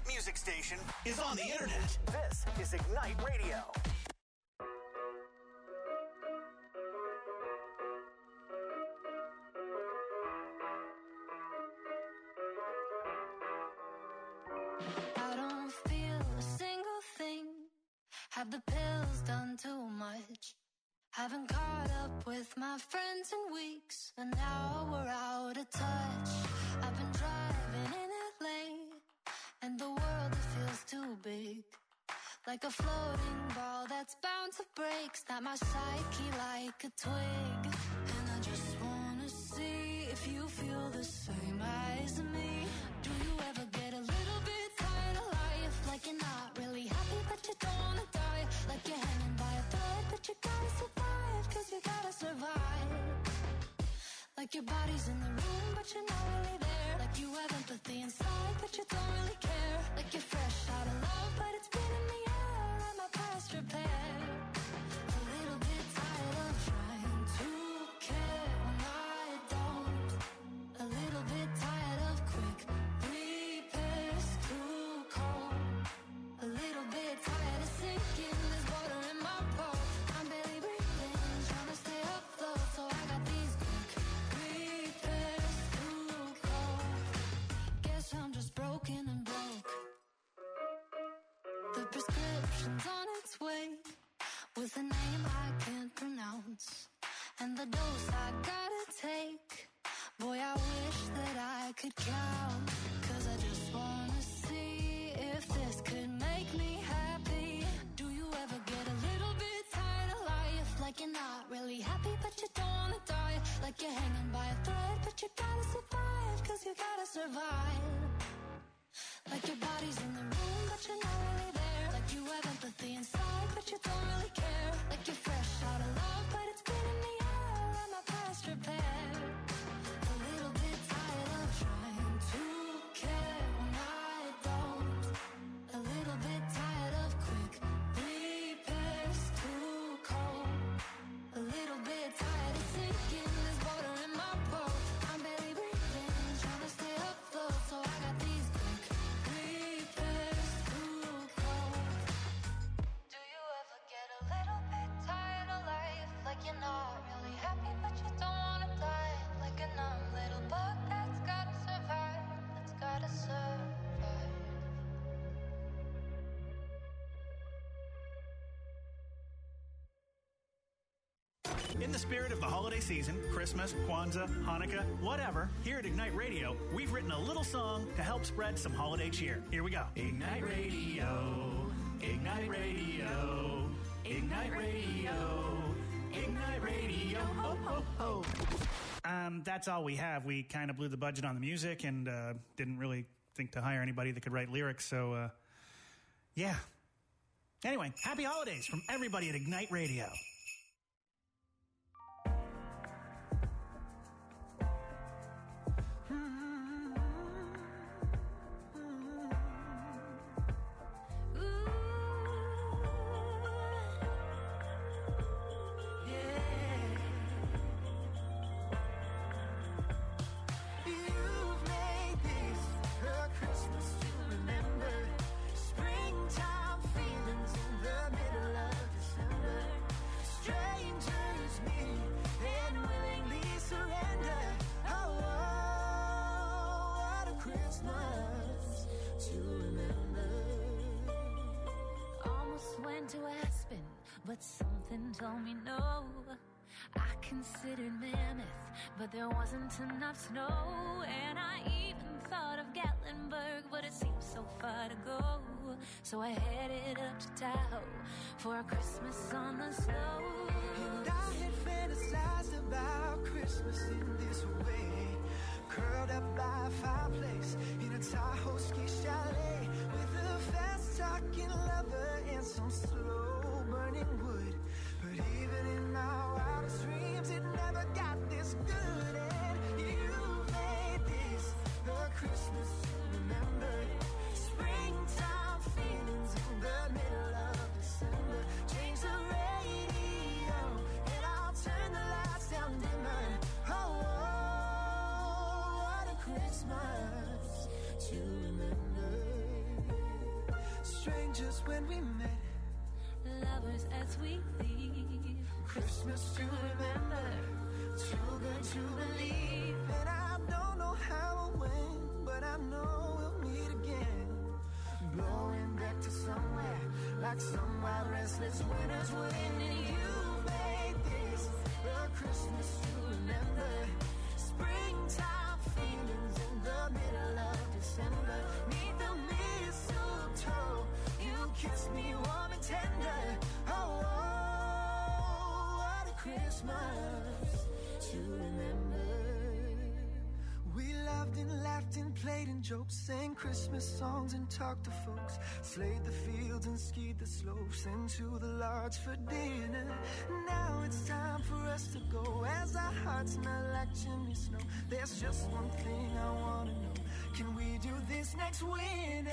music station is on the internet. This is Ignite Radio. I don't feel a single thing. Have the pills done too much? Haven't caught up with my friends in weeks, and now we're out of touch. I've been driving in LA, and the world, it feels too big. Like a floating ball that's bound to break. Snap my psyche like a twig. And I just wanna see if you feel the same as me. Do you ever get a little bit tired of life? Like you're not really happy but you don't wanna die. Like you're hanging by a thread but you gotta survive, cause you gotta survive. Like your body's in the room but you're not really there. Like you have empathy inside but you don't really care. Like you're fresh out of love but it's been in the air and my past repair. A little bit tired of trying to care when I don't. A little bit tired of quick repairs, too cold. A little bit tired of sinking, there's water in my boat. I'm barely breathing, trying to stay afloat. So I got these quick repairs, too cold. Guess I'm just broken and broke. The prescription's on its way, with a name I can't pronounce, and the dose I gotta take. Boy, I wish that I could count, cause I just wanna see if this could make me happy. Do you ever get a little bit tired of life? Like you're not really happy but you don't wanna die. Like you're hanging by a thread but you gotta survive, cause you gotta survive. Like your body's in the room but you're not really there. Like you have empathy inside but you don't really care. Like you're fresh out of love but it's been in the air and my past repair. A little bit tired of trying to care when I don't. A little bit tired of quick repairs, too cold. A little bit tired of sinking, there's water in my boat. I'm barely breathing, trying to stay afloat. So I got these quick repairs, too cold. Do you ever get a little bit tired of life? Like you're not really happy but you don't wanna die. Like a numb little bug that's gotta survive, that's gotta survive. In the spirit of the holiday season, Christmas, Kwanzaa, Hanukkah, whatever, here at Ignite Radio, we've written a little song to help spread some holiday cheer. Here we go. Ignite Radio, Ignite Radio, Ignite Radio, Ignite Radio, ho, ho, ho. That's all we have. We kind of blew the budget on the music and didn't really think to hire anybody that could write lyrics, so, yeah. Anyway, happy holidays from everybody at Ignite Radio. But something told me no. I considered Mammoth, but there wasn't enough snow. And I even thought of Gatlinburg, but it seemed so far to go. So I headed up to Tahoe for a Christmas on the snow. And I had fantasized about Christmas in this way, curled up by a fireplace in a Tahoe ski chalet, with a fast-talking lover and some slow burning wood. But even in my wildest dreams, it never got this good. And you made this a Christmas to remember. Springtime feelings in the middle of December. Change the radio and I'll turn the lights down dimmer. Oh, what a Christmas to remember. just when we met. Lovers as we leave. Christmas to remember, too good to believe. And I don't know how or when, but I know we'll meet again. Blowing back to somewhere, like some wild restless winter's wind. And you made this a Christmas to remember. Springtime feelings in the middle of December. Meet the mistletoe, you kissed me warm and tender. Oh, oh, what a Christmas to remember. We loved and laughed and played and joked, sang Christmas songs and talked to folks, slayed the fields and skied the slopes into the lodge for dinner. Now it's time for us to go, as our hearts melt like chimney snow. There's just one thing I wanna know, can we do this next winter?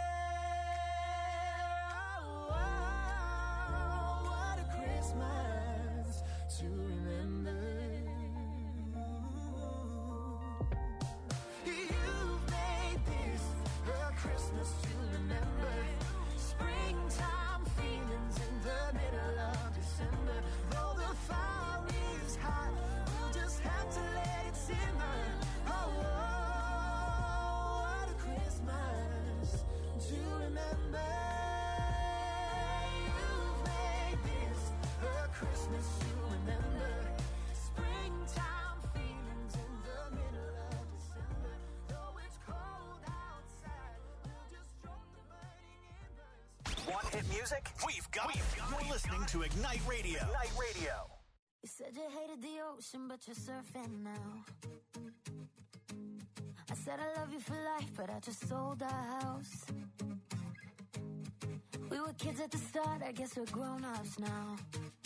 Oh, oh, what a Christmas to remember. You've made this a Christmas to remember. Springtime feelings in the middle of December. Though the fire is hot, we'll just have to let it simmer. Oh, oh, what a Christmas to remember. You've made this a Christmas to remember. Springtime feelings in the middle of December. Though it's cold outside, we'll just stroke the burning embers. Want hit music? We've got it. You're listening to Ignite Radio. Ignite Radio. You said you hated the ocean, but you're surfing now. I said I love you for life, but I just sold our house. We were kids at the start, I guess we're grown-ups now.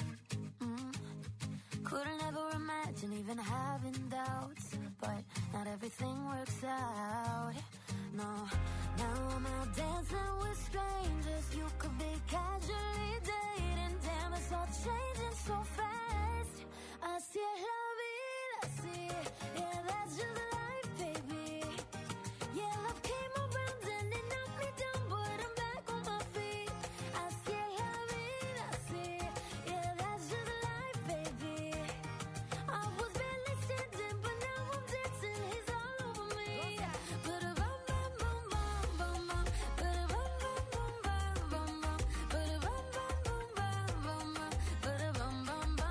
Couldn't ever imagine even having doubts, but not everything works out. No, now I'm out dancing with strangers. You could be casually dating. Damn, it's all changing so fast. Así es la vida, así. Yeah, that's just life, baby. Yeah, love came around and it knocked me down, but I'm back on my feet. Así es la vida, así. Yeah, that's just life, baby. I was barely standing, but now I'm dancing. He's all over me. Ba-da-bum, bum, bum, bum, bum, bum. Ba-da-bum, bum, bum, bum, bum, bum. Ba-da-bum, bum, bum, bum, bum, bum. Ba-da-bum, bum, bum, bum, bum, bum.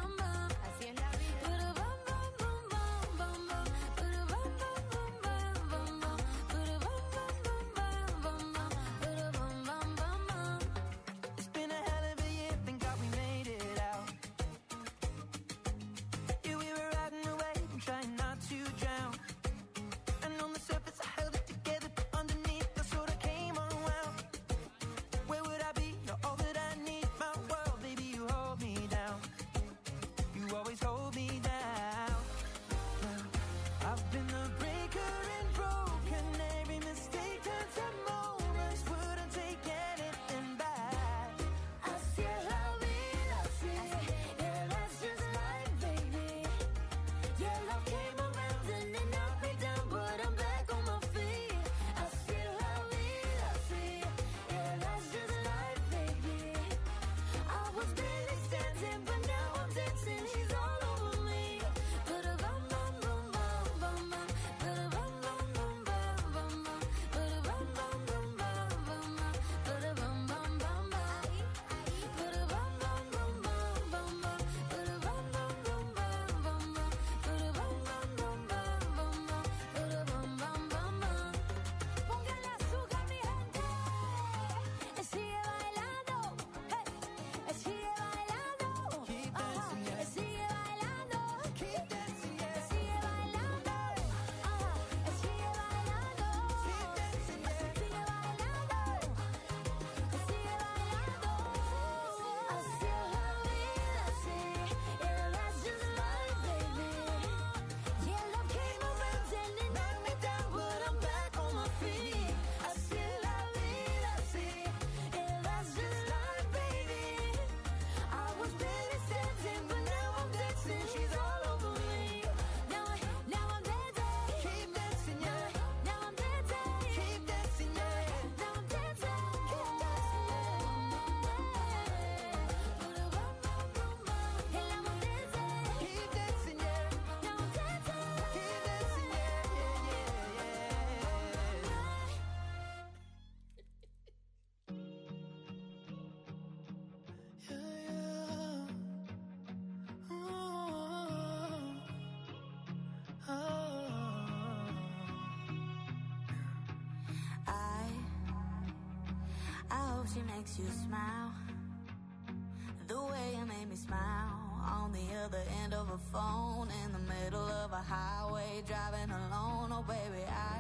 she makes you smile. The way you made me smile. On the other end of a phone, in the middle of a highway, driving alone. Oh baby,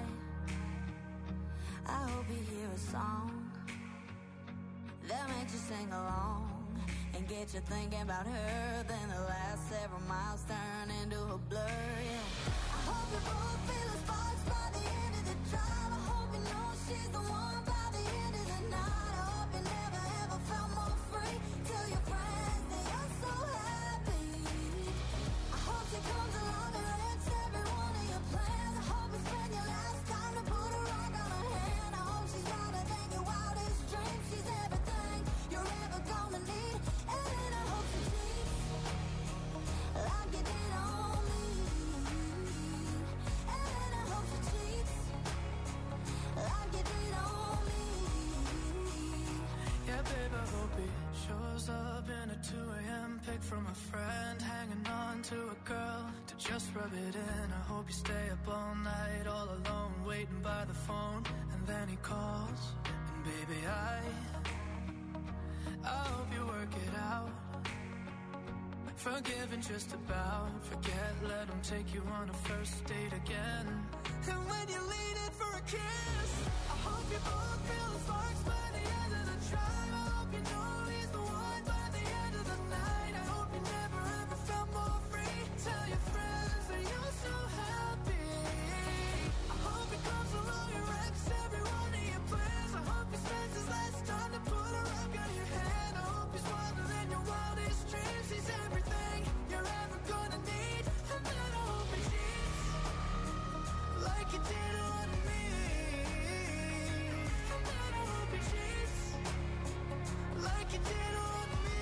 I hope you hear a song that makes you sing along and get you thinking about her. Then the last several miles turn into a blur, yeah. I hope you both feel the sparks by the end of the drive. I hope you know she's the one by the end of the night. I hope you never ever felt more free. Tell your friends that you're so happy. I hope she comes along and wrecks every one of your plans. I hope you spend your last time to put a rock on her hand. I hope she's wilder than your wildest dreams. She's everything you're ever gonna need. And then I hope she cheats like you did on me. And then I hope she cheats like you did on me. Yeah, babe, I hope he shows up in a 2 a.m. pic from a friend, hanging on to a girl to just rub it in. I hope you stay up all night, all alone, waiting by the phone, and then he calls. And baby, I hope you work it out. Forgiven just about, forget, let him take you on a first date again. And when you lean in for a kiss, I hope you both feel the sparks by the end of the drive. I hope you know he's the one by the end of the night. I hope you never ever felt more free. Tell your friends that you're so happy. I hope he comes along and wrecks every one of your plans. I hope he spends his last time to put a rock on your hand. I hope he's wilder than your wildest dreams. He's everything you're ever gonna need. And then I hope he cheats like you did on me. And then I hope he cheats like you did on me.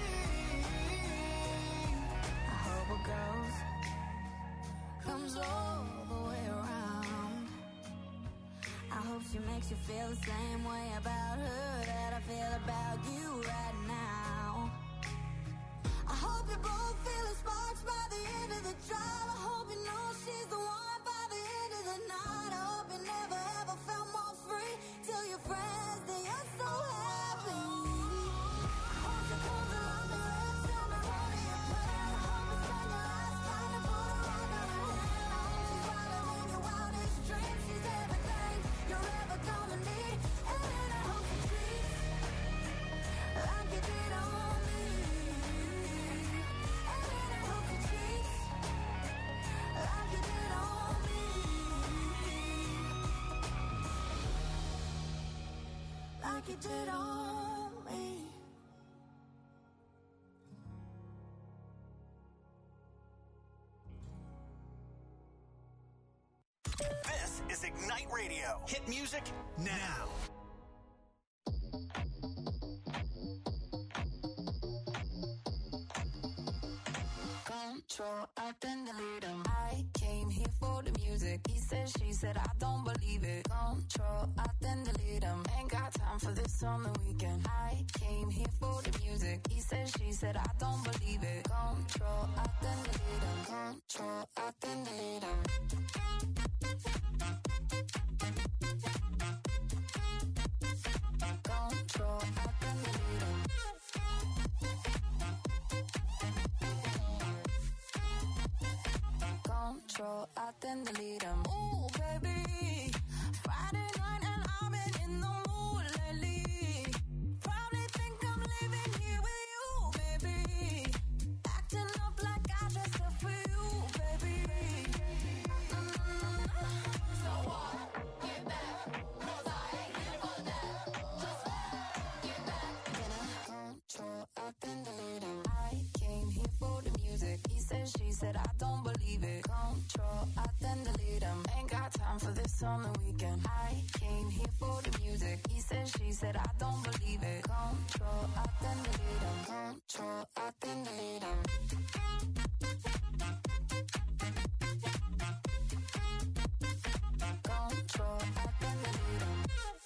I hope a ghost comes all the way around. I hope she makes you feel the same way about her that I feel about you right now. I hope you both feel the sparks by the end of the drive. I hope you know she's the one by the end of the night. I hope you never ever felt more free. Tell your friends that you're so happy. I hope she comes along and wrecks every one of your plans. I hope you spend your last time to put a rock on her hand. I hope she's wilder than your wildest dreams. She's everything you're ever gonna need. And then I hope she treats like you did on me. And then I hope she treats like you did on me. Like you did on me. This is Ignite Radio. Hit music now. Control, I then delete him. I came here for the music. He said, she said, I don't believe it. Control, I then delete him. Ain't got time for this on the weekend. I came here for the music. He said, she said, I don't believe it. Control, I then delete him. Control, I then delete him. Control, I then delete him. Control, I then delete him. Ooh, baby, Friday night and I've been in the mood lately. Probably think I'm living here with you, baby. Acting up like I dressed up for you, baby. So what? Get back, 'cause I ain't here for that. Just get back. Control, I then delete him. I came here for the music. He said, she said, I don't believe it. Control, I then delete him. Ain't got time for this on the weekend. I came here for the music. He said, she said, I don't believe it. Control, I then delete him. Control, I then delete him. Control, I then delete him.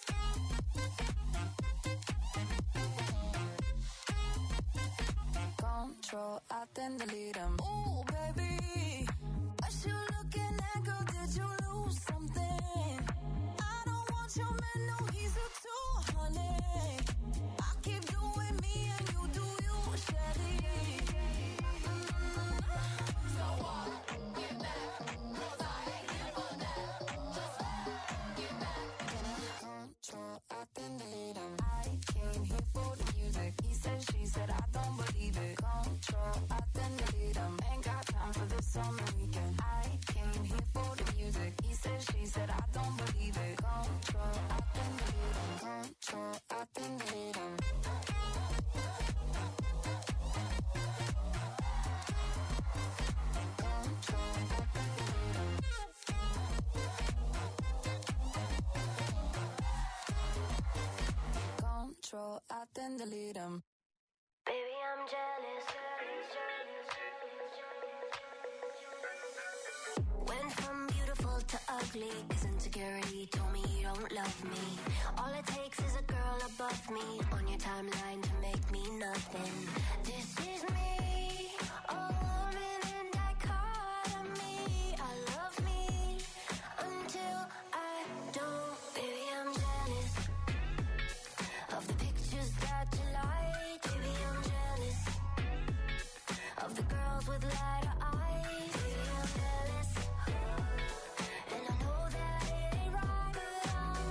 Control, I then delete him. Ooh, baby, what you looking at, girl? Did you lose something? I don't want your man, no, he's a 200. I freedom. Ain't got time for this on the weekend. I came here for the music. He said, she said, I don't believe it. Control, I think delete him. Control, I think delete him. Control, I then delete them. Baby, I'm jealous. Went from beautiful to ugly, 'cause insecurity told me you don't love me. All it takes is a girl above me on your timeline to make me nothing. This is me, a woman in dichotomy. I love me until I don't. Baby, I'm jealous of the pictures that you like. Baby, I'm jealous of the girls with lighter eyes. Baby, I'm jealous, and I know that it ain't right, but I'm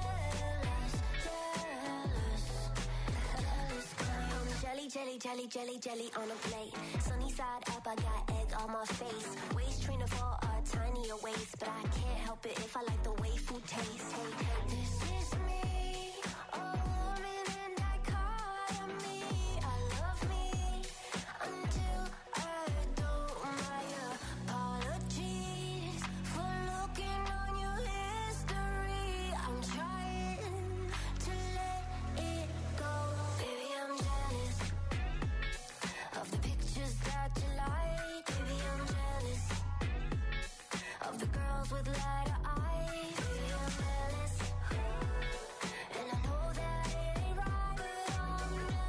jealous, I'm jelly, jelly, jelly, jelly, jelly on a plate. Sunny side up, I got egg on my face. Waist trainer for a tinier waist, but I can't help it if I like the way food tastes. Hey, this is me, a woman in dichotomy. I love me until I don't. My apologies for looking on your history. I'm trying to let it go. Baby, I'm jealous of the pictures that you like. Baby, I'm jealous of the girls with lighter eyes. Baby, I'm jealous, and I know that it ain't right, but I'm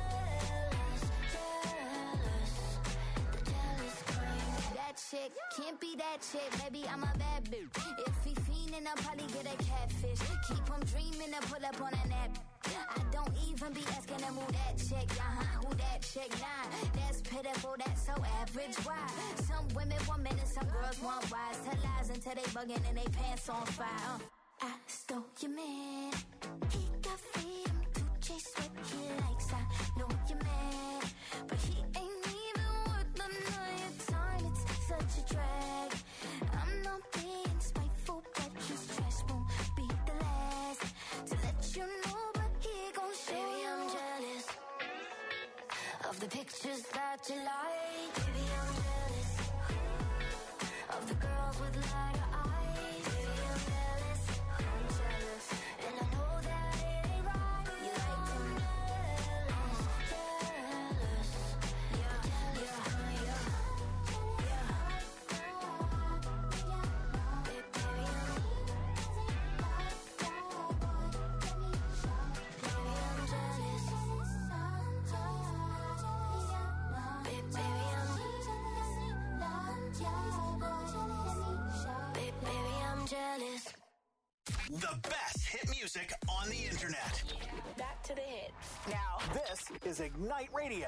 jealous, the jealous kind. That chick can't be that chick, baby, I'm a bad bitch. If he fiendin', I'll probably get a catfish. Keep him dreaming to pull up on a nap. I don't even be asking him who that chick, who that chick, nah. That's pitiful, that's so average, why? Some women want men and some girls want wise. Tell lies until they bugging and they pants on fire. I stole your man. He got freedom to chase what he likes. I know you're mad, but he ain't even worth none of your time. It's such a drag. I'm not being spiteful, but his trash won't be the last to let you know. But he gon' show. Baby, I'm jealous of the pictures that you like. Baby, I'm jealous of the girls with lighter eyes. Baby, I'm jealous, and I know that it ain't right. You like to jealous, yeah, yeah, yeah. Jealous. The best hit music on the internet. Back to the hits. Now, this is Ignite Radio.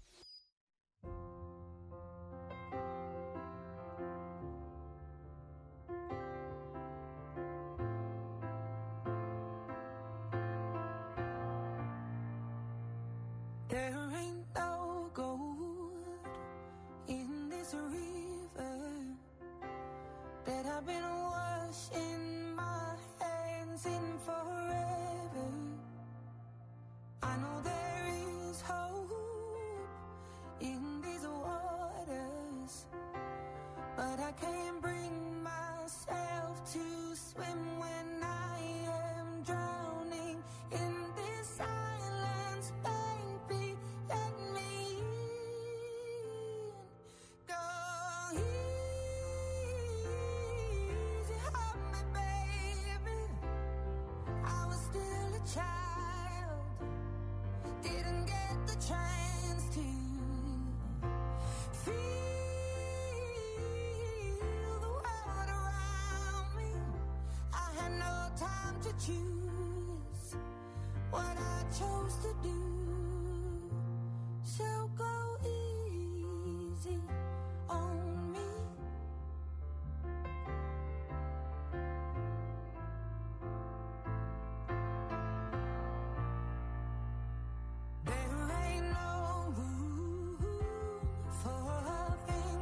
There ain't no gold in this river that I've been washing my hands in forever. I know there is hope in these waters, but I can't bring myself to swim when I am drowning in this silence. Baby, let me in. Go easy on me, baby. I was still a child, didn't get the chance to feel the world around me. I had no time to choose what I chose to do. So go easy on me. There ain't no room for things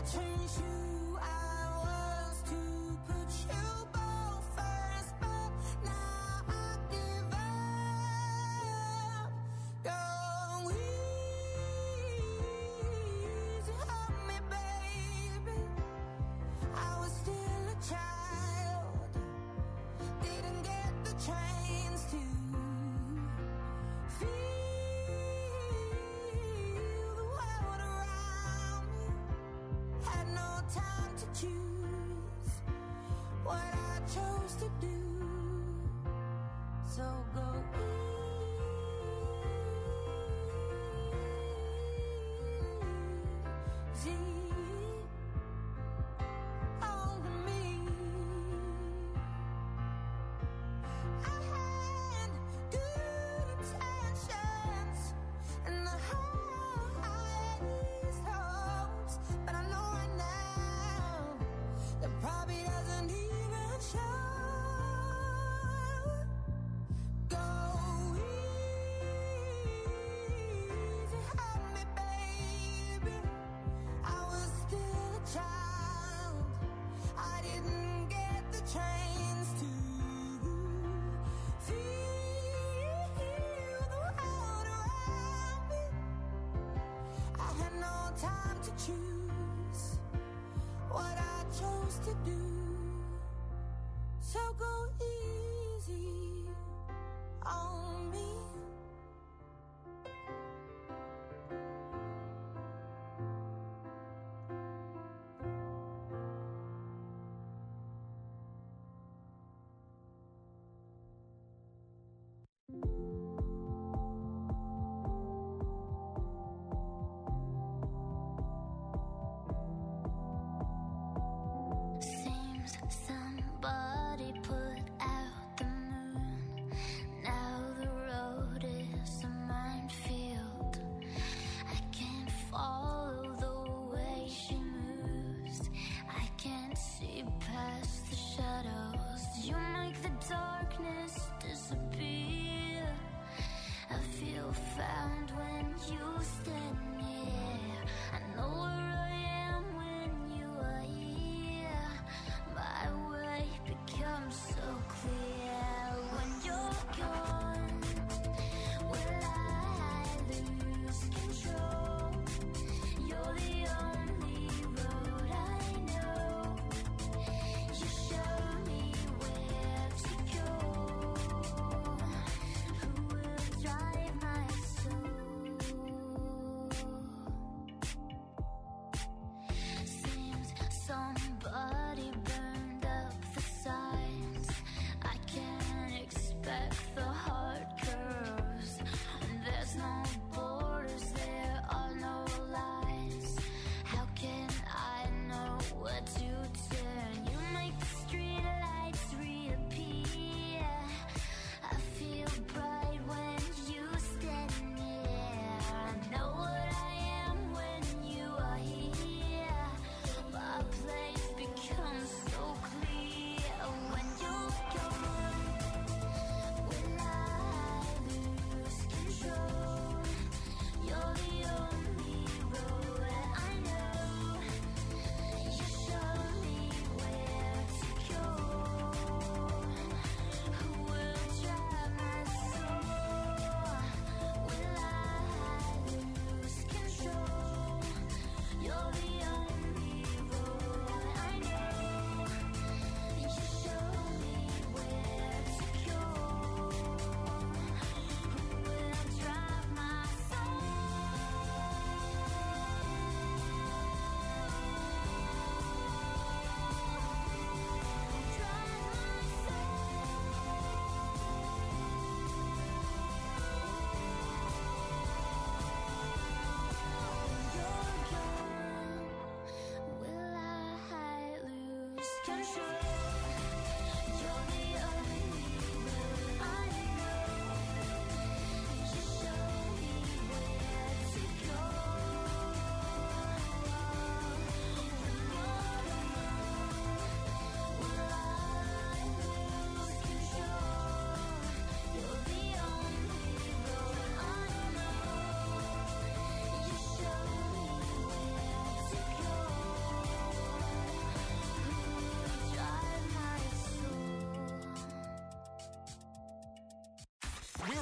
change who I was to put you both first, but now I give up. Go easy on me, baby. I was still a child, didn't get the chance to feel the world around me. Had no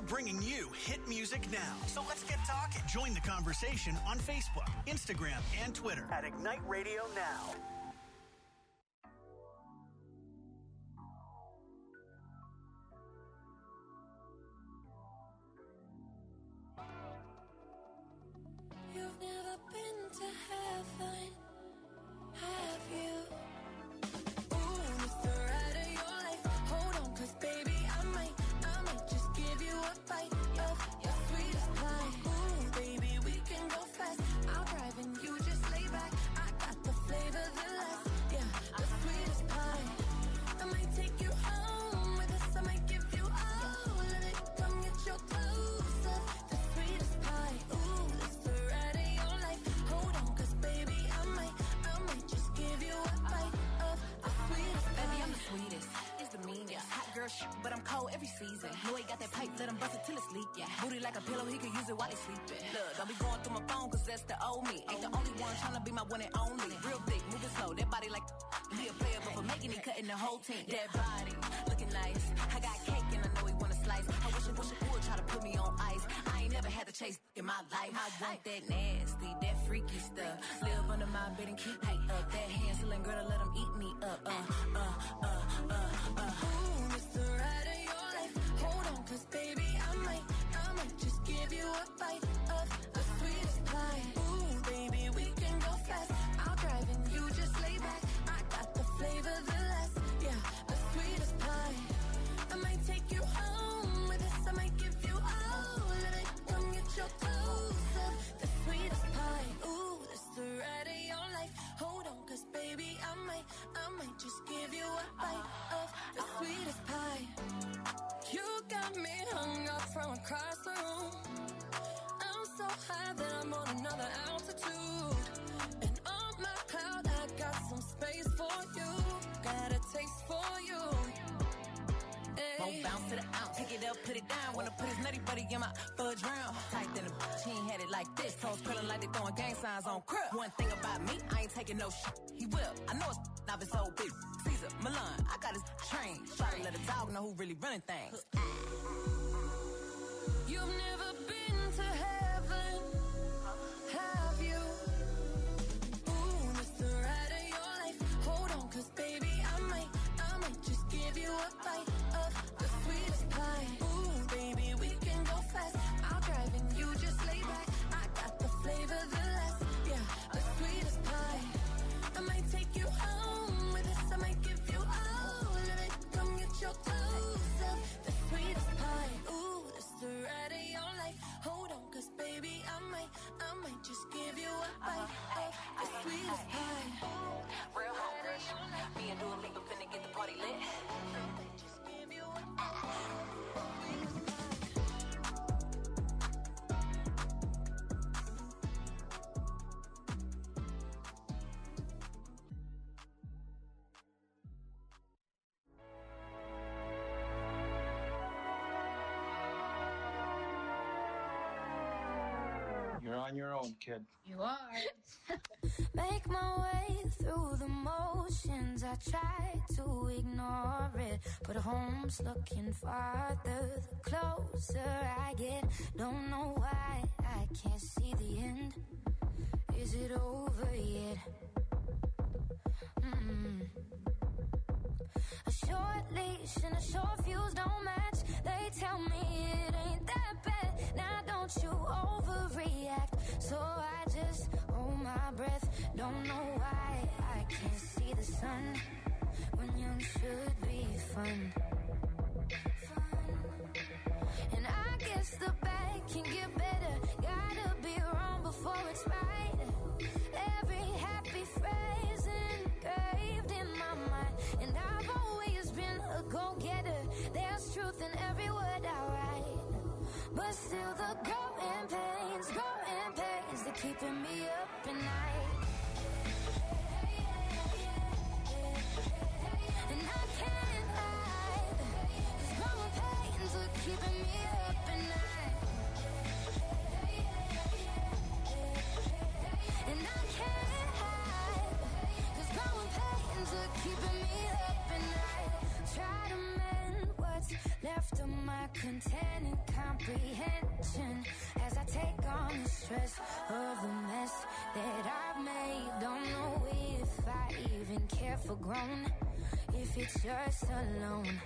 bringing you hit music now. So let's get talking. Join the conversation on Facebook, Instagram, and Twitter at Ignite Radio Now. You've never been to heaven, have you? Ooh, it's the ride of your life. Hold on, 'cause baby, I might just give you a bite of your sweetest pie. Ooh, baby, we can go fast. I'll drive and you just lay back. I got the flavor, the last, yeah, the sweetest pie. I might take you home with us. I might give you all of it. Come get your dose of the sweetest pie. Ooh, it's the ride of your life. Hold on, 'cause baby, I might just give you a bite of the sweetest pie. Baby, I'm the sweetest. It's the meanest. Hot girl shit, but I'm cold every season. Know he got that pipe, let him bust it till it's leak. Yeah. Booty like a pillow, he can use it while he sleeping. Look, don't be going through my phone, 'cause that's the old me. Ain't the only one tryna be my one and only. Real thick, moving slow, that body like he a player, but for making it, cutting the whole team. That body, looking nice. I got cake and I know he wanna slice. I wish it would try to put me on ice. I ain't never had to chase in my life. I want that nasty, that freaky stuff. Live under my bed and keep me up. That Hansel and Gretel, let him eat me up. Ooh, it's the ride of your life. Hold on, 'cause baby, I might just give you a bite of the sweetest pie. Ooh, baby, we can go fast. I'll drive and you just lay back. I got the flavor, the last, yeah, the sweetest pie. I might take you home with us. I might give you all of it. Come get your dose of the sweetest pie. Ooh, it's the ride of your life. Hold on, 'cause baby, I might just give you a bite of the sweetest pie. You got me hung up from across the room. I'm so high that I'm on another altitude. And on my cloud, I got some space for you. Got a taste for you. Won't bounce to the ounce. Pick it up, put it down. Wanna put his nutty buddy in my fudge round. Tight than a bitch, he ain't had it like this. Toes curling like they throwing gang signs on crib. One thing about me, I ain't taking no shit. He will. I know it's now it's so big. Caesar, Milan, I got his train. Try to let a dog know who really running things. You've never been to heaven, have you? Ooh, it's the ride of your life. Hold on, 'cause baby, I might just give you a bite of the sweetest pie. Ooh, baby, we can go fast. I'll drive and you just lay back. I got the flavor, the last, yeah, the sweetest pie. I might take you home with us. I might give you all of it. Come get your dose of the sweetest pie. Ooh, it's the ride of your life. Hold on, 'cause baby, I might just give you a bite of the sweetest pie. Real hot girl, me and Dua Lipa finna get the party lit. Just give you a bite of the sweetest pie. You're on your own, kid. You are. Make my way through the motions. I try to ignore it, but home's looking farther the closer I get. Don't know why I can't see the end. Is it over yet? A short leash and a short fuse don't match. They tell me it ain't that bad. Now don't you overreact. So I just hold my breath. Don't know why I can't see the sun when young should be fun. And I guess the bad can get better. Gotta be wrong before it's right. Every happy phrase engraved in my mind. And I've always been a go-getter. There's truth in every word I write. But still the growing pains, they're keeping me up at night. And I can't hide, 'cause growing pains are keeping me up at night. And I can't hide, 'cause growing pains are keeping me up at night. Try to mend what's left of my content and comp attention as I take on the stress of the mess that I've made. Don't know if I even care for grown, if it's just alone.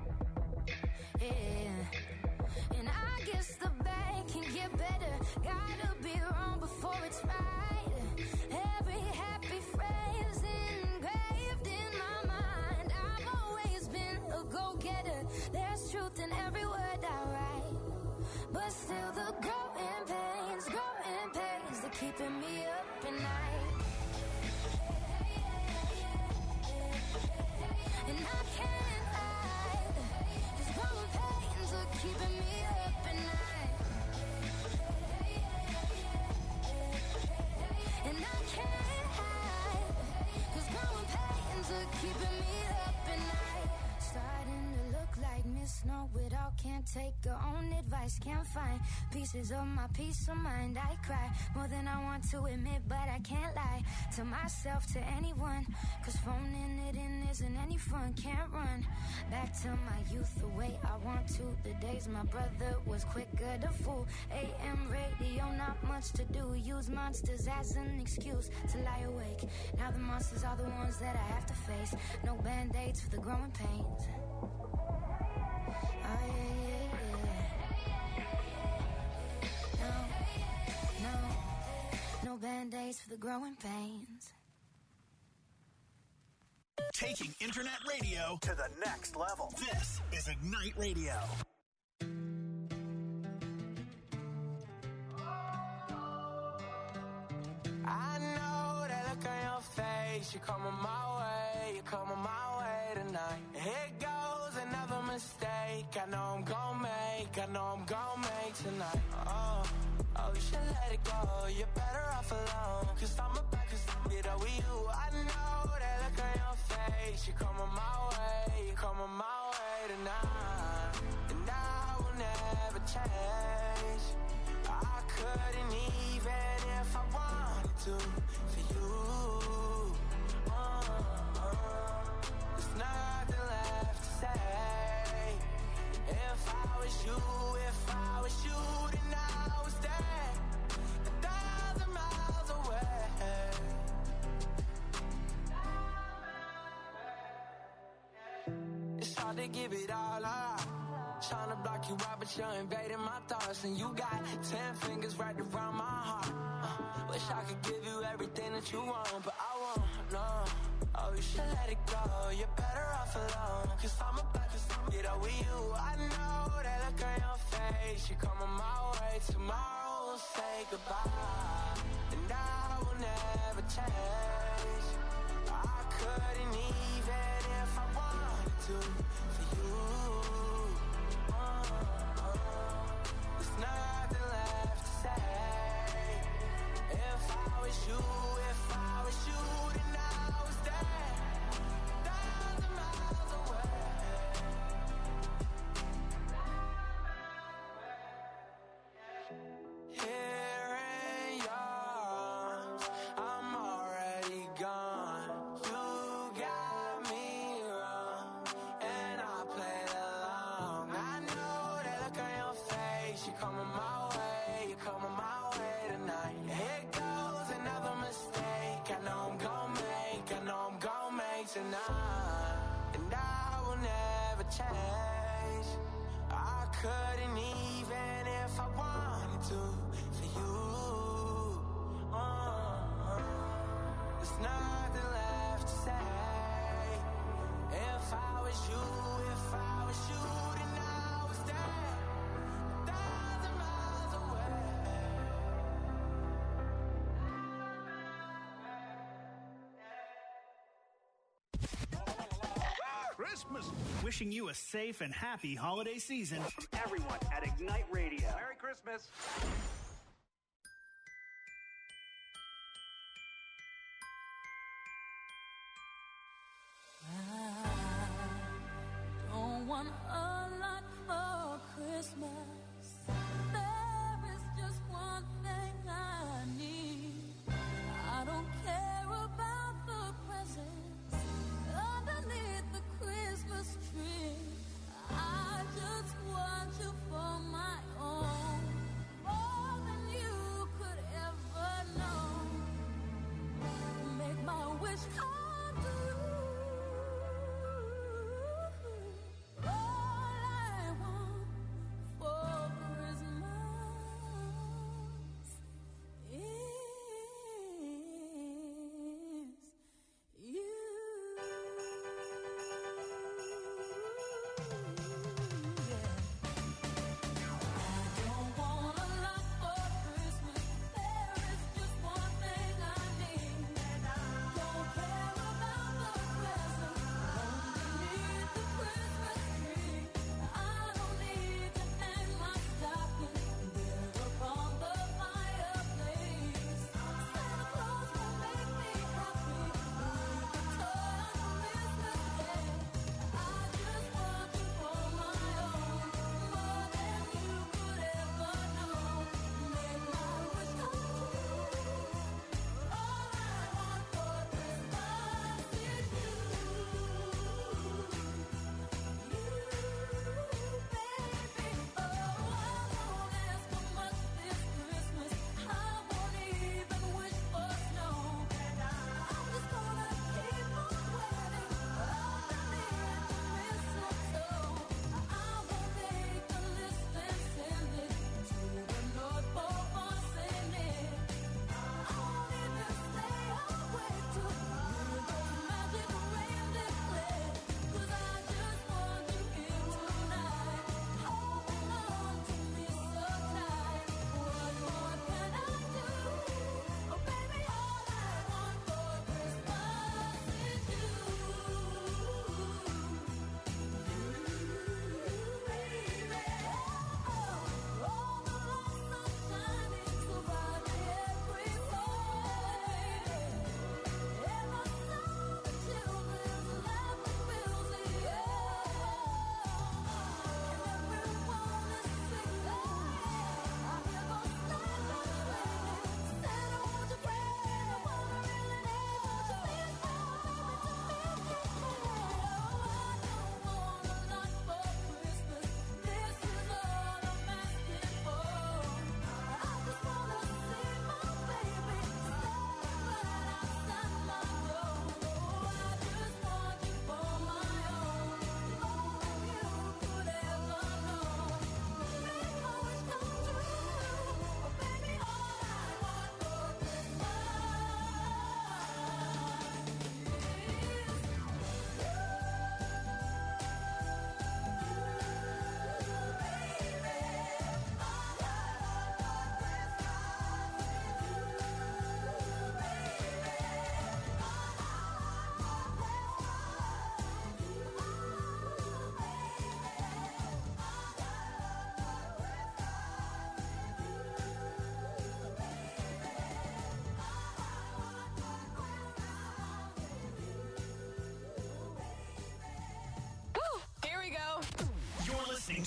Yeah. And I guess the bad can get better. Gotta be wrong before it's right. Every happy phrase engraved in my mind. I've always been a go-getter. There's truth in every word I write. But still the growing pains, they're keeping me up at night. And I can't hide, 'cause growing pains are keeping me up at night. And I can't hide, 'cause growing pains are keeping me up at night. Starting to look like Miss Know-It-All, can't take her own advice, can't find pieces of my peace of mind. I cry more than I want to admit, but I can't lie to myself, to anyone, 'cause phoning it in isn't any fun. Can't run back to my youth the way I want to. The days my brother was quicker to fool. AM radio, not much to do. Use monsters as an excuse to lie awake. Now the monsters are the ones that I have to face. No band-aids for the growing pains. Oh yeah, no band-aids for the growing pains. Taking internet radio to the next level. This is Ignite Radio. I know that look on your face. You're coming my way. You're coming my way tonight. Here goes another mistake. I know I'm gon' make. I know I'm gon' make tonight. Oh, you should let it go. You're better off alone. 'Cause I'm about to get over you. I know that look on your face. You're coming my way. You're coming my way tonight. And I will never change. I couldn't even if I wanted to for you. There's nothing left to say. If I was you, then I was there 1,000 miles away. It's hard to give it all up. Trying to block you out, but you're invading my thoughts. And you got 10 fingers right around my heart. Wish I could give you everything that you want, but I won't, no. Oh, you should let it go. You're better off alone. 'Cause I'm about to get over you. I know that look on your face. You're coming my way. Tomorrow we'll say goodbye. And I will never change. I couldn't even if I wanted to for you. There's nothing left to say. If I was you, then I was there 1,000 miles away. Here in yours, I'm already gone. You got me wrong, and I played along. I know that look on your face. You're coming my way. You're coming my way tonight. Here goes another mistake. I know I'm gon' make tonight. And I will never change. I couldn't even if I wanted to for you. There's nothing left to say. If I was you, then I was there 1,000 miles away. Christmas. Wishing you a safe and happy holiday season From everyone at Ignite Radio. Merry Christmas. Don't want a lot for Christmas. There is just one thing I need. I don't care about the presents underneath the Christmas tree. I just want you for my own.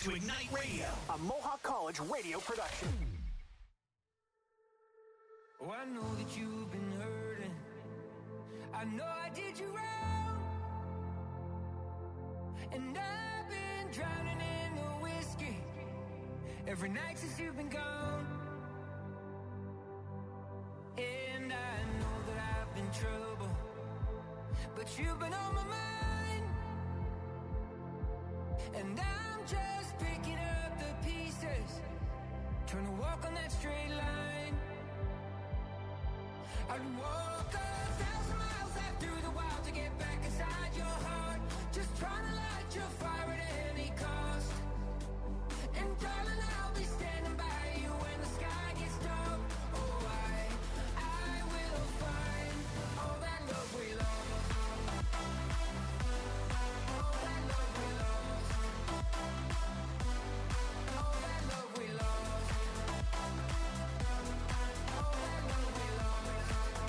to Ignite Radio, a Mohawk College radio production. Oh, I know that you've been hurting. I know I did you wrong. And I've been drowning in the whiskey every night since you've been gone. And I know that I've been trouble, but you've been on my mind. And I'm just picking up the pieces, trying to walk on that straight line. I'd walk 1,000 miles out through the wild to get back inside your heart, just trying to light your fire at any cost. And darling, I'll be standing by you when the sky gets dark. Oh, I will find all that love we lost. All that love we lost. All that love we lost. All that love we lost.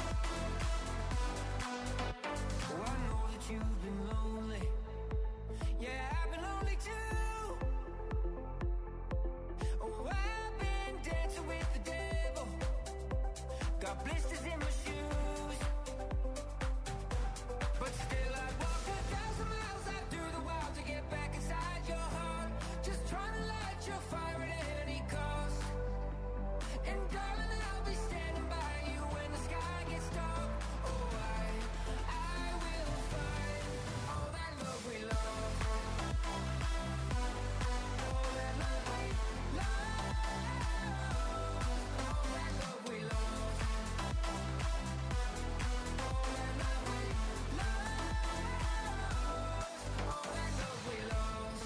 Oh, I know that you've been lonely. Yeah, I've been lonely too. Oh, I've been dancing with the devil. Got blisters in my shoes. But still I'd walk 1,000 miles out through the wild to get back inside your heart, just trying to light your fire at any cost. And darling, I'll be standing by you when the sky gets dark. Oh, I will find all that love we lost. All that love we lost. All that love we lost. All that love we lost. All that love we lost.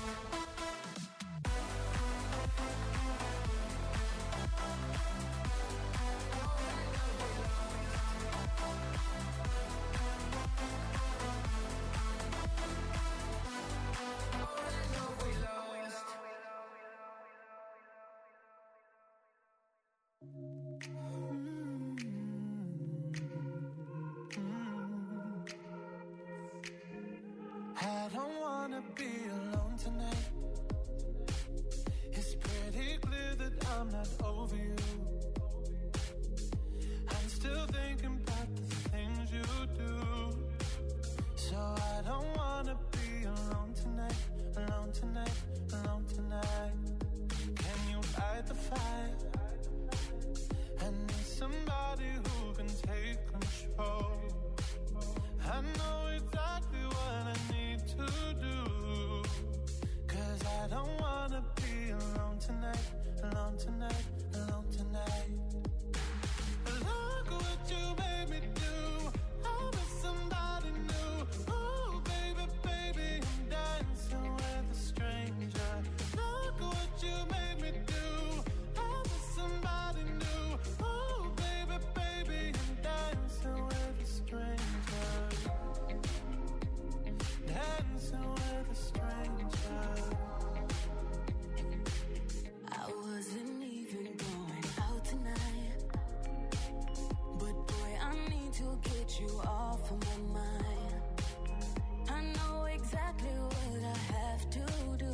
I don't wanna be alone tonight. It's pretty clear that I'm not over you. I'm still thinking about the things you do. So I don't wanna be alone tonight, alone tonight, alone tonight. Can you fight the fire? I need somebody who can take control. I know exactly what I need to do, 'cause I don't wanna be alone tonight, alone tonight, alone tonight. Look what you made me do. I was somebody new. Oh, baby, baby, I'm dancing with a stranger. Look what you made me do. I was somebody new. Oh, baby, baby, I'm dancing with a stranger. Dancing with a stranger. I wasn't even going out tonight, but boy, I need to get you off of my mind. I know exactly what I have to do.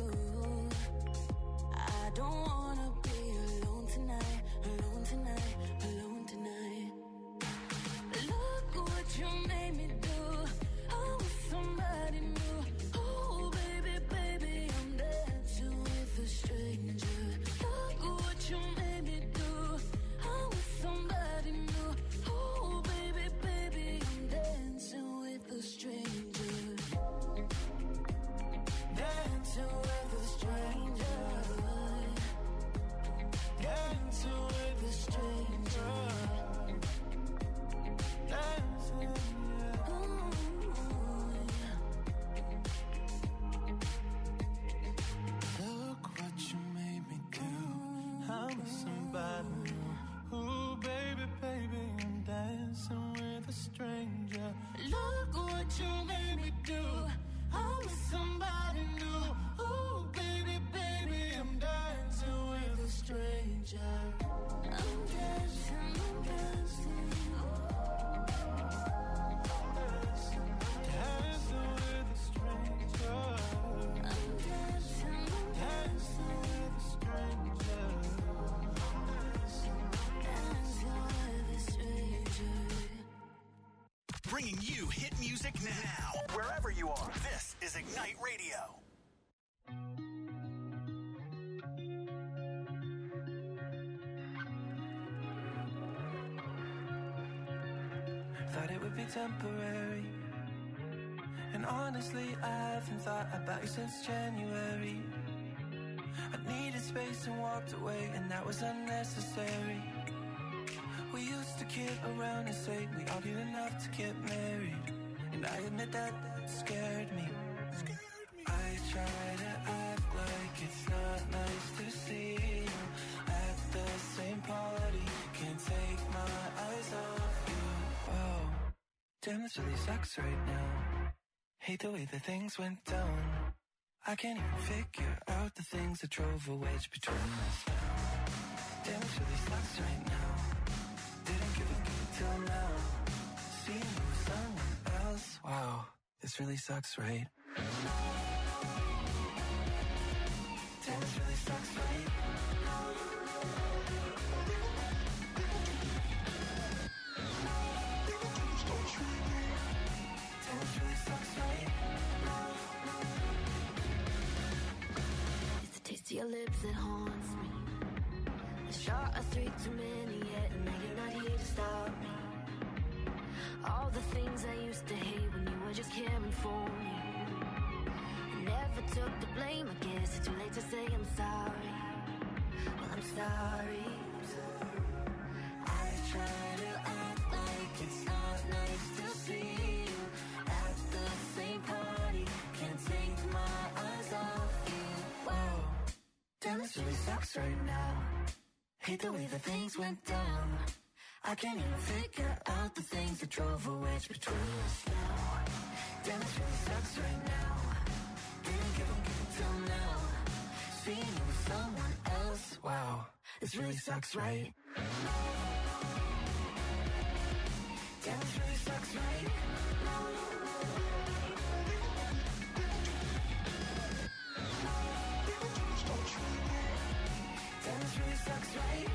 I don't wanna be alone tonight, alone tonight, alone tonight. Look what you made me do. I was somebody new. Oh, baby, baby, I'm dancing with a stranger. Look what you made me do. I was somebody new. Oh, baby, baby, I'm dancing with a stranger. Dancing with a stranger. Dancing with a stranger. Dancing, yeah. Look what you made me do. I was somebody new. Ooh, baby, baby, I'm dancing with a stranger. Look what you made me do. I was somebody new. Ooh, baby, baby, I'm dancing with a stranger. I'm dancing, I'm dancing. Dancing with a stranger. I'm dancing, I'm dancing. Bringing you hit music now, wherever you are. This is Ignite Radio. Thought it would be temporary, and honestly I haven't thought about you since January. I needed space and walked away, and that was unnecessary. We used to kid around and say we argued enough to get married, and I admit that scared me. I try to act like it's not nice to see you at the same party. Can't take my eyes off you. Wow, damn, this really sucks right now. Hate the way that things went down. I can't even figure out the things that drove a wedge between us now. Damn, this really sucks right now. Didn't give a good till now. Seeing you with someone else. Wow, this really sucks, right? Damn, this really sucks, right? Damn, this really sucks, right? It's the taste of your lips that haunts me. A shot of 3 too many yet, and now you're not here to stop me. All the things I used to hate when you were just caring for me. I never took the blame, I guess it's too late to say I'm sorry. Well, I'm sorry. I try to act like it's not nice to see you at the same party. Can't take my eyes off you. Wow, damn, this really sucks right now. Hate the way that things went down. I can't even figure out the things that drove a wedge between us now. Damn, this really sucks right now. Didn't give a good till now. Seeing you with someone else. Wow, this really sucks, right? Damn, this really sucks, right? Damn, this really sucks, right?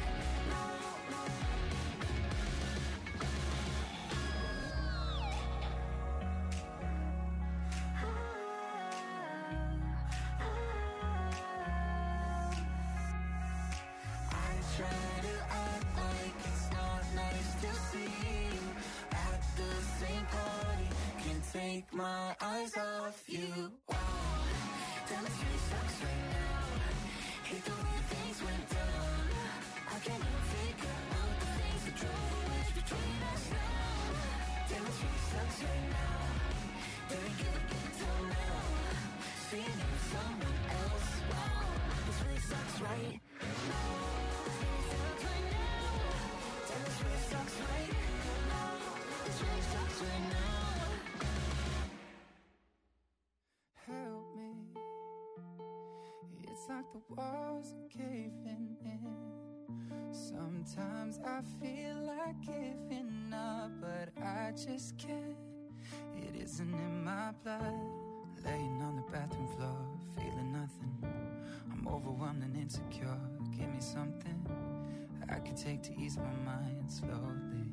Try to act like it's not nice to see you at the same party. Can't take my eyes off you. Wow, damn, this really sucks right now. Hate the way things went down. I can't even figure out the things that drove a wedge between us now. Damn, this really sucks right now. Didn't give a good till now. Seeing you with someone else. Wow, this really sucks, right? Help me. It's like the walls are caving in. Sometimes I feel like giving up, but I just can't. It isn't in my blood. Laying on the bathroom floor, feeling nothing. I'm overwhelmed and insecure. Give me something I could take to ease my mind slowly.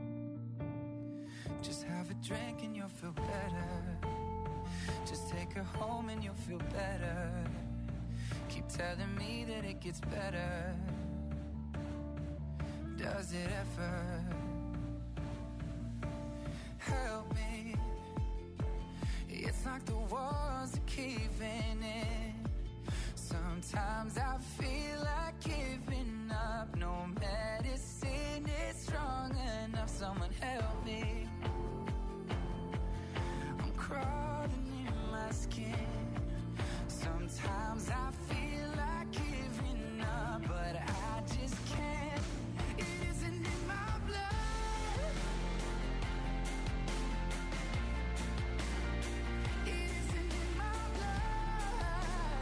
Just have a drink and you'll feel better. Just take her home and you'll feel better. Keep telling me that it gets better. Does it ever? Help me. It's like the walls are caving in. Sometimes I feel like giving up. No medicine is strong enough. Someone help me. I'm crawling in my skin. Sometimes I feel like giving up, but I just can't. It isn't in my blood. It isn't in my blood.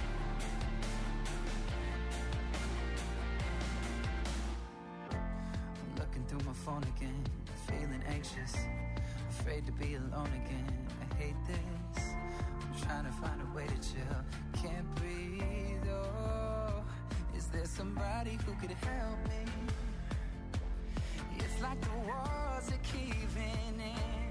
I'm looking through my phone again, feeling anxious, afraid to be alone again. I hate this. I'm trying to find a way to chill. Can't breathe, oh. Is there somebody who could help me? It's like the walls are caving in.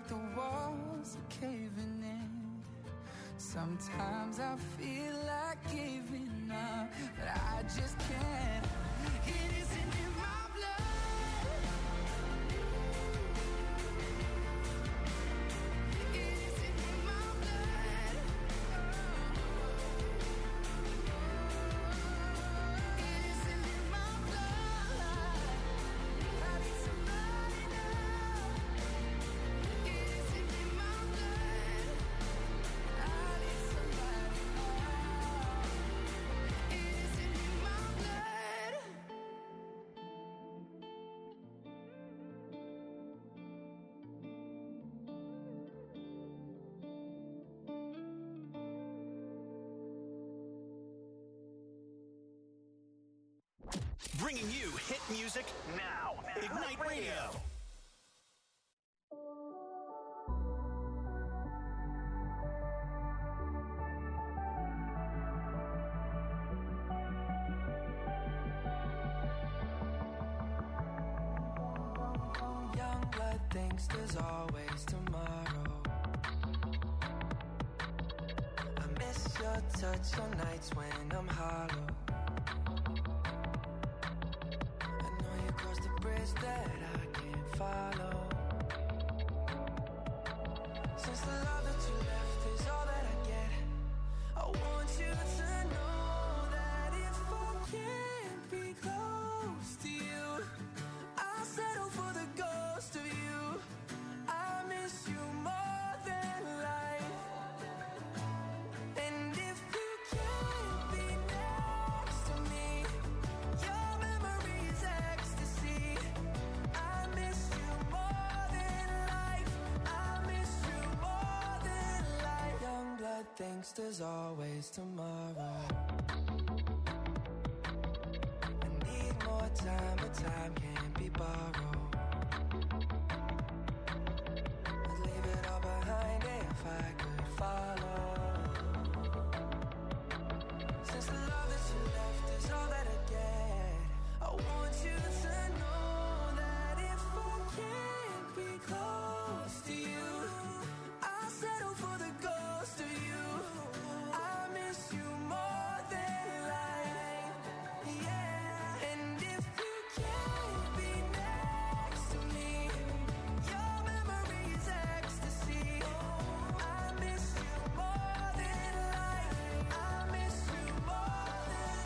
like the walls are caving in. Sometimes I feel like giving up, but I just can't. It isn't in my blood. It isn't in my blood. It isn't in my blood. I need somebody now. It isn't in my blood. I need somebody now. It isn't in my blood. Bringing you hit music now. Ignite Radio. Young blood thinks there's always tomorrow. I miss your touch on nights when I'm hollow. I know you crossed the bridge that I can't follow. Since the love that you left is all that I get, I want you to know that if I can't be close to you, I'll settle for the ghost of you. I miss you more than life. And if you can't be next to me, your memory is ecstasy. I miss you more than life. I miss you more than life. Young blood thinks there's always tomorrow. I need more time, but time can't be borrowed. I'd leave it all behind if I could follow. Since the love that you left is all that I get, I want you to know that if I can't be close to you, I'll settle for the ghost of you. I miss you more than life. Yeah. And if you can't be next to me, your memory is ecstasy. I miss you more than life. I miss you more than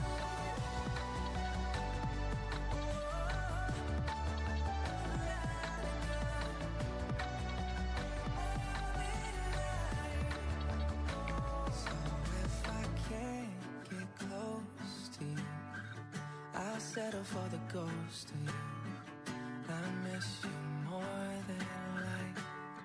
So if I can't get close to you, I'll settle for the ghost of you. I miss you more than life.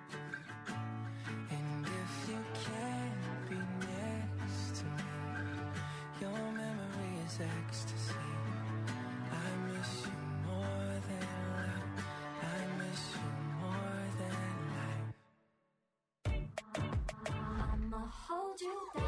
And if you can't be next to me, your memory is ecstasy. I miss you more than life. I miss you more than life. I'ma hold you down.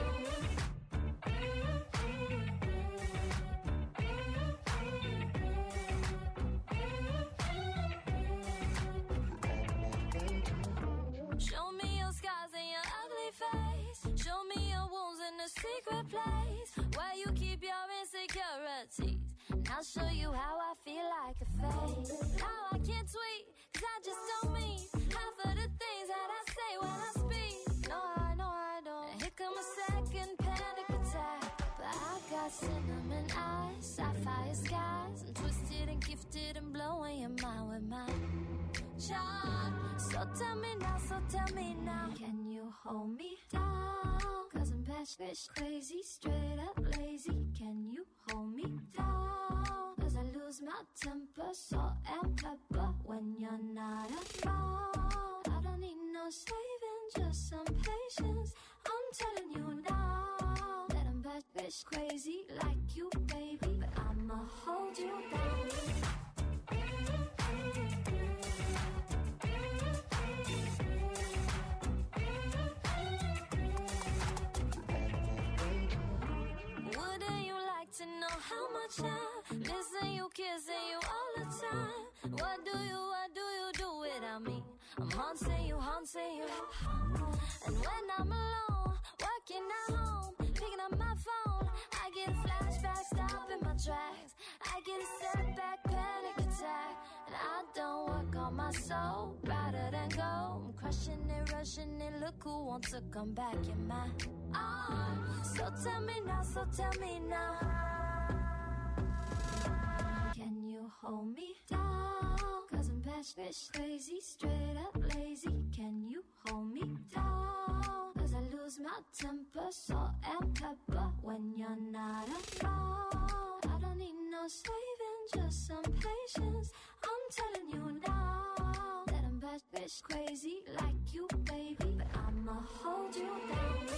Show me your scars and your ugly face. Show me your wounds in a secret place where you keep your insecurities. And I'll show you how I feel like a fake. How I can't tweet, cause I just don't mean half of the things that I say when I speak. No, I don't. And here come a second panic attack. But I got cinnamon eyes, sapphire skies. I'm twisted and gifted and blowing your mind with my charm. So tell me now, can you hold me down? Cause I'm batshit crazy, straight up lazy. Can you hold me down? Cause I lose my temper, salt and pepper when you're not around. I don't need no saving, just some patience. I'm telling you now that I'm batshit crazy like you, baby. But I'ma hold you down. Wouldn't you like to know how how much I'm missing you, kissing you all the time. What do you do without me? I'm haunting you. And when I'm alone, working at home, picking up my phone, I get a flashback, stopping my tracks. I get a setback, panic attack. And I don't work on my soul, rather than go. I'm crushing it, rushing it, look who wants to come back in my arms. So tell me now, can you hold me down? Cause I'm bitch crazy, straight up lazy. Can you hold me down? Cause I lose my temper, salt and pepper when you're not around. I don't need no saving, just some patience. I'm telling you now that I'm bitch crazy like you, baby. But I'ma hold you down.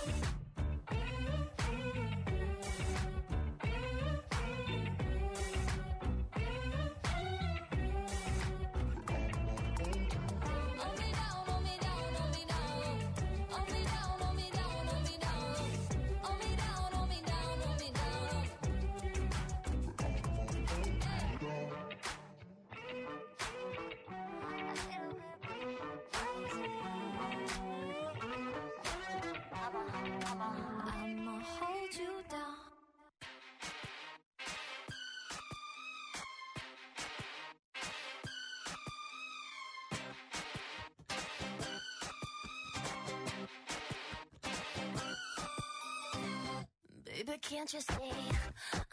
Baby, can't you see